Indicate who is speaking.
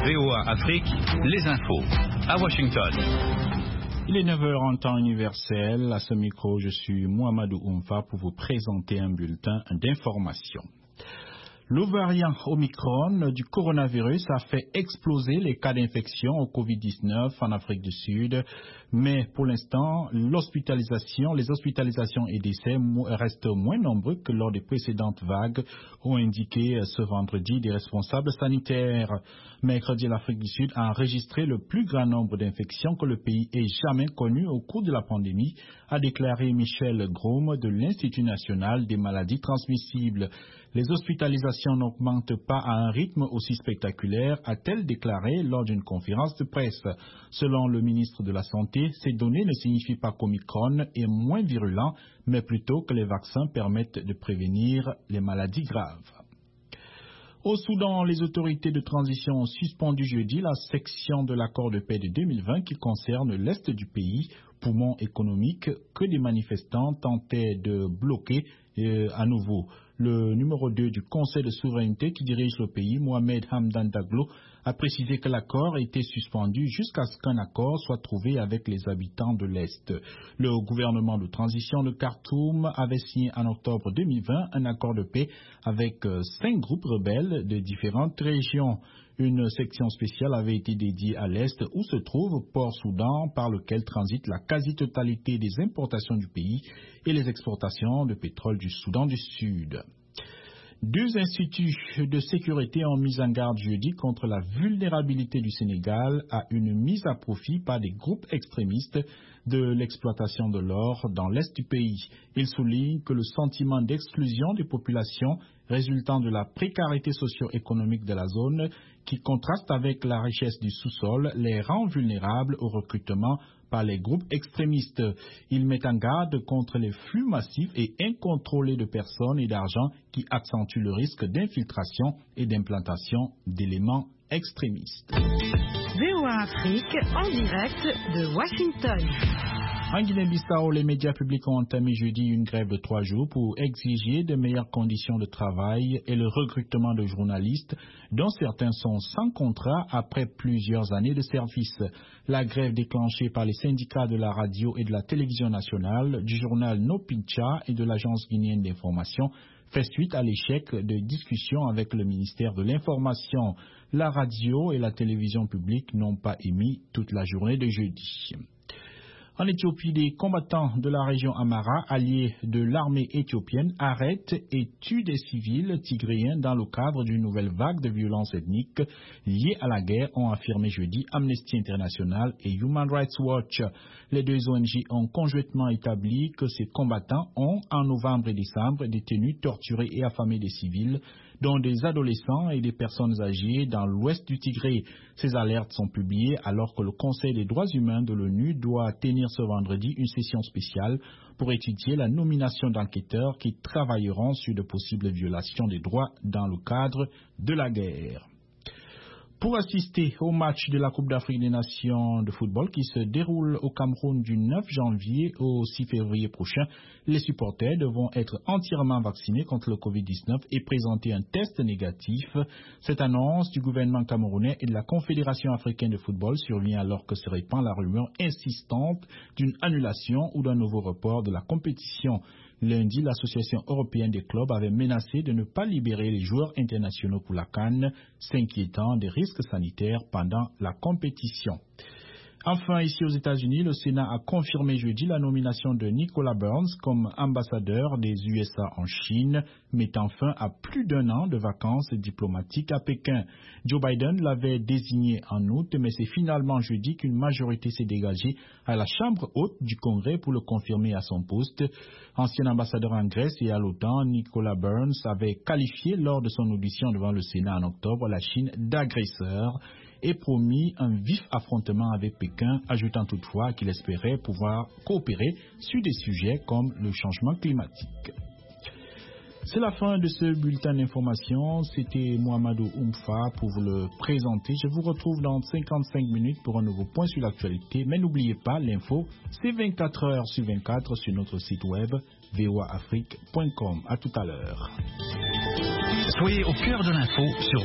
Speaker 1: VOA Afrique, les infos. À Washington.
Speaker 2: Il est 9h en temps universel. À ce micro, je suis Mohamedou Oumfa pour vous présenter un bulletin d'information. Le variant Omicron du coronavirus a fait exploser les cas d'infection au Covid-19 en Afrique du Sud. Mais pour l'instant, les hospitalisations et décès restent moins nombreux que lors des précédentes vagues, ont indiqué ce vendredi des responsables sanitaires. Mercredi, l'Afrique du Sud a enregistré le plus grand nombre d'infections que le pays ait jamais connu au cours de la pandémie, a déclaré Michel Groom de l'Institut national des maladies transmissibles. Les hospitalisations n'augmentent pas à un rythme aussi spectaculaire, a-t-elle déclaré lors d'une conférence de presse. Selon le ministre de la Santé, ces données ne signifient pas qu'Omicron est moins virulent, mais plutôt que les vaccins permettent de prévenir les maladies graves. Au Soudan, les autorités de transition ont suspendu jeudi la section de l'accord de paix de 2020 qui concerne l'est du pays, poumon économique que des manifestants tentaient de bloquer à nouveau. Le numéro 2 du Conseil de souveraineté qui dirige le pays, Mohamed Hamdan Daglo, a précisé que l'accord était suspendu jusqu'à ce qu'un accord soit trouvé avec les habitants de l'Est. Le gouvernement de transition de Khartoum avait signé en octobre 2020 un accord de paix avec 5 groupes rebelles de différentes régions. Une section spéciale avait été dédiée à l'Est où se trouve Port-Soudan par lequel transite la quasi-totalité des importations du pays et les exportations de pétrole du Soudan du Sud. 2 instituts de sécurité ont mis en garde jeudi contre la vulnérabilité du Sénégal à une mise à profit par des groupes extrémistes de l'exploitation de l'or dans l'est du pays. Ils soulignent que le sentiment d'exclusion des populations résultant de la précarité socio-économique de la zone, qui contraste avec la richesse du sous-sol, les rend vulnérables au recrutement par les groupes extrémistes. Ils mettent en garde contre les flux massifs et incontrôlés de personnes et d'argent qui accentuent le risque d'infiltration et d'implantation d'éléments extrémistes.
Speaker 3: VOA Afrique en direct de Washington.
Speaker 2: En Guinée-Bissau, les médias publics ont entamé jeudi une grève de 3 jours pour exiger de meilleures conditions de travail et le recrutement de journalistes, dont certains sont sans contrat après plusieurs années de service. La grève déclenchée par les syndicats de la radio et de la télévision nationale, du journal No Pincha et de l'agence guinéenne d'information fait suite à l'échec de discussions avec le ministère de l'Information. La radio et la télévision publique n'ont pas émis toute la journée de jeudi. En Éthiopie, des combattants de la région Amhara, alliés de l'armée éthiopienne, arrêtent et tuent des civils tigréens dans le cadre d'une nouvelle vague de violences ethniques liées à la guerre, ont affirmé jeudi Amnesty International et Human Rights Watch. Les 2 ONG ont conjointement établi que ces combattants ont, en novembre et décembre, détenu, torturé et affamé des civils, dont des adolescents et des personnes âgées dans l'ouest du Tigré. Ces alertes sont publiées alors que le Conseil des droits humains de l'ONU doit tenir ce vendredi une session spéciale pour étudier la nomination d'enquêteurs qui travailleront sur de possibles violations des droits dans le cadre de la guerre. Pour assister au match de la Coupe d'Afrique des Nations de football qui se déroule au Cameroun du 9 janvier au 6 février prochain, les supporters devront être entièrement vaccinés contre le Covid-19 et présenter un test négatif. Cette annonce du gouvernement camerounais et de la Confédération africaine de football survient alors que se répand la rumeur insistante d'une annulation ou d'un nouveau report de la compétition. Lundi, l'Association européenne des clubs avait menacé de ne pas libérer les joueurs internationaux pour la CAN, s'inquiétant des risques sanitaires pendant la compétition. Enfin, ici aux États-Unis, le Sénat a confirmé jeudi la nomination de Nicolas Burns comme ambassadeur des USA en Chine, mettant fin à plus d'1 an de vacances diplomatiques à Pékin. Joe Biden l'avait désigné en août, mais c'est finalement jeudi qu'une majorité s'est dégagée à la Chambre haute du Congrès pour le confirmer à son poste. Ancien ambassadeur en Grèce et à l'OTAN, Nicolas Burns avait qualifié lors de son audition devant le Sénat en octobre la Chine d'agresseur et promis un vif affrontement avec Pékin, ajoutant toutefois qu'il espérait pouvoir coopérer sur des sujets comme le changement climatique. C'est la fin de ce bulletin d'information. C'était Mohamedou Oumfa pour vous le présenter. Je vous retrouve dans 55 minutes pour un nouveau point sur l'actualité. Mais n'oubliez pas, l'info, c'est 24 heures sur 24 sur notre site web voaafrique.com. À tout à l'heure.
Speaker 1: Soyez au cœur de l'info sur